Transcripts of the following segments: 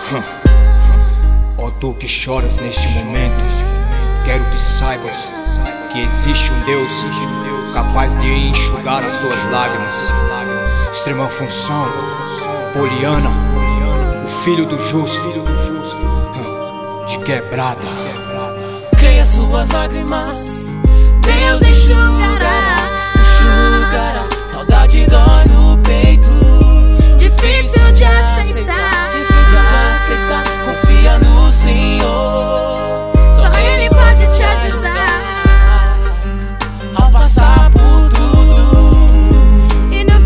Ó tu que choras neste momento, quero que saibas que existe um Deus capaz de enxugar as tuas lágrimas. Extrema função, Poliana, o filho do justo, de quebrada. Creia suas lágrimas, Deus enxugará. Saudade dói no peito, difícil de aceitar. Confia no Senhor, só Ele pode te ajudar ao passar por tudo e no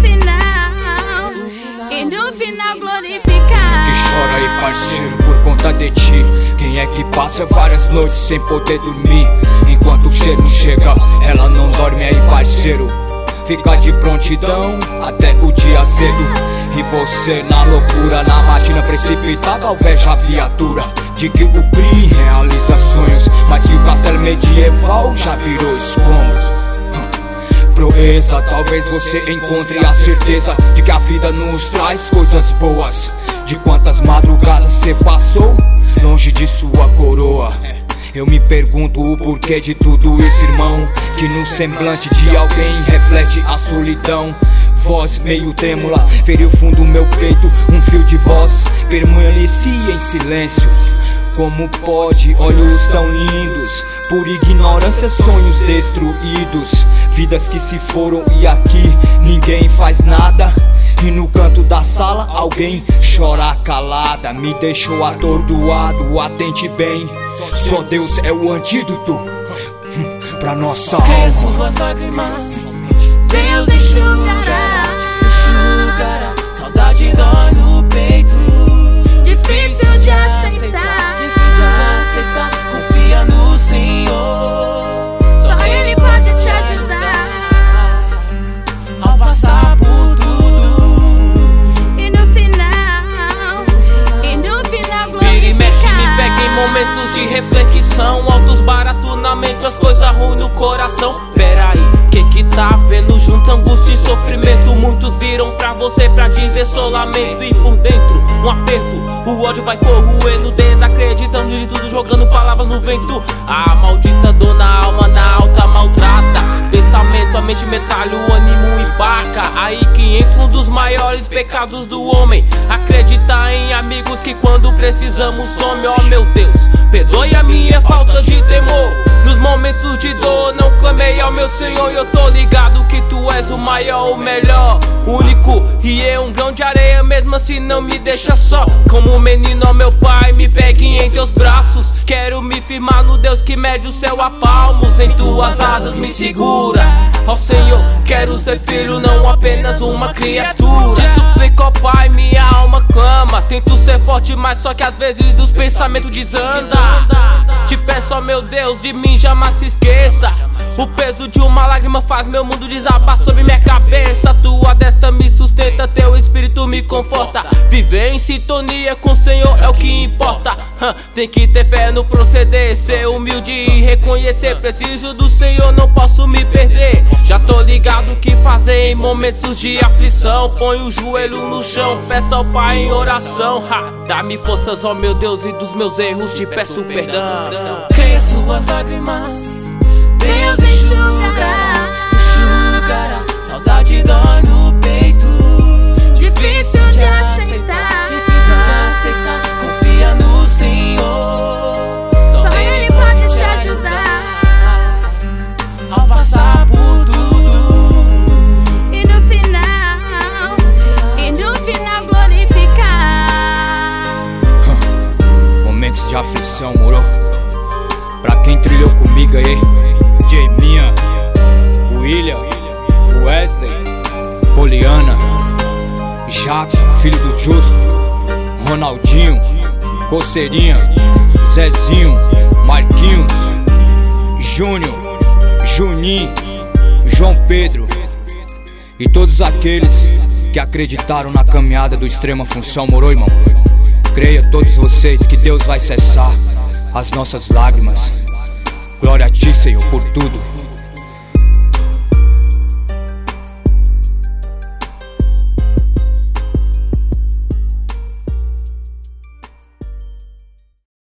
final glorificar. Que chora aí, parceiro, por conta de ti. Quem é que passa várias noites sem poder dormir? Enquanto o cheiro chega, ela não dorme aí, parceiro. Fica de prontidão até o dia cedo. E você na loucura, na matina precipitada, alveja a viatura de que o crime realiza sonhos, mas que o castelo medieval já virou escombros. Proeza, talvez você encontre a certeza de que a vida nos traz coisas boas. De quantas madrugadas você passou longe de sua coroa. Eu me pergunto o porquê de tudo isso, irmão, que no semblante de alguém reflete a solidão. Voz meio trêmula, feriu fundo do meu peito, um fio de voz permanecia em silêncio. Como pode, olhos tão lindos, por ignorância sonhos destruídos, vidas que se foram e aqui ninguém faz nada. E no canto da sala alguém chora calada. Me deixou atordoado, atente bem, só Deus é o antídoto pra nossa alma. Creia suas lágrimas, Deus enxugará. Saudade dói no peito, difícil de aceitar. Confia no Senhor, só Ele pode te ajudar ao passar por tudo e no final vira e mexe, me glorificar. pega em momentos de reflexão, altos baratunamentos, as coisas ruins no coração. Peraí, que tá vendo? Junto angústia e sofrimento. Muitos viram pra você pra dizer solamento, e por dentro um aperto, o ódio vai corroendo, desacreditando de tudo, jogando palavras no vento. A maldita dor na alma, na alta maltrata. Pensamento, a mente metalha, o ânimo empaca. Aí que entra um dos maiores pecados do homem: acreditar em amigos que quando precisamos some. Oh meu Deus, perdoe a minha falta de temor. Nos momentos de dor não clamei ao meu Senhor. E eu tô ligado que tu és o maior, o melhor, único. E eu um grão de areia, mesmo assim não me deixa só. Como um menino, ó meu pai, me pegue em teus braços. Quero me firmar no Deus que mede o céu a palmos. Em tuas asas me segura, ó Senhor, quero ser filho, não apenas uma criatura. Te suplico, ó Pai, minha alma clama. Tento ser forte, mas só que às vezes os pensamentos desandam. Te peço, ó meu Deus, de mim jamais se esqueça. O peso de uma lágrima faz meu mundo desabar sobre minha cabeça. Tua destra me sustenta, teu espírito me conforta. Viver em sintonia com o Senhor é o que importa. Tem que ter fé no proceder, ser humilde e reconhecer. Preciso do Senhor, não posso me perder. Já tô ligado o que fazer em momentos de aflição. Põe o joelho no chão, peço ao Pai em oração. Dá-me forças, ó meu Deus, e dos meus erros te peço perdão. Creia suas lágrimas, Deus enxugará. Saudade dói no peito, difícil de aceitar. Confia no Senhor, só Ele pode te ajudar ao passar por tudo e no final glorificar. Momentos de aflição, moro? Pra quem trilhou comigo aí, Jaminha, William, Wesley, Poliana, Jackson, filho do justo, Ronaldinho, Coceirinha, Zezinho, Marquinhos, Júnior, Juninho, João Pedro e todos aqueles que acreditaram na caminhada do Extrema Função, moro, irmão? Creia todos vocês que Deus vai cessar as nossas lágrimas. Glória a ti, Senhor, por tudo.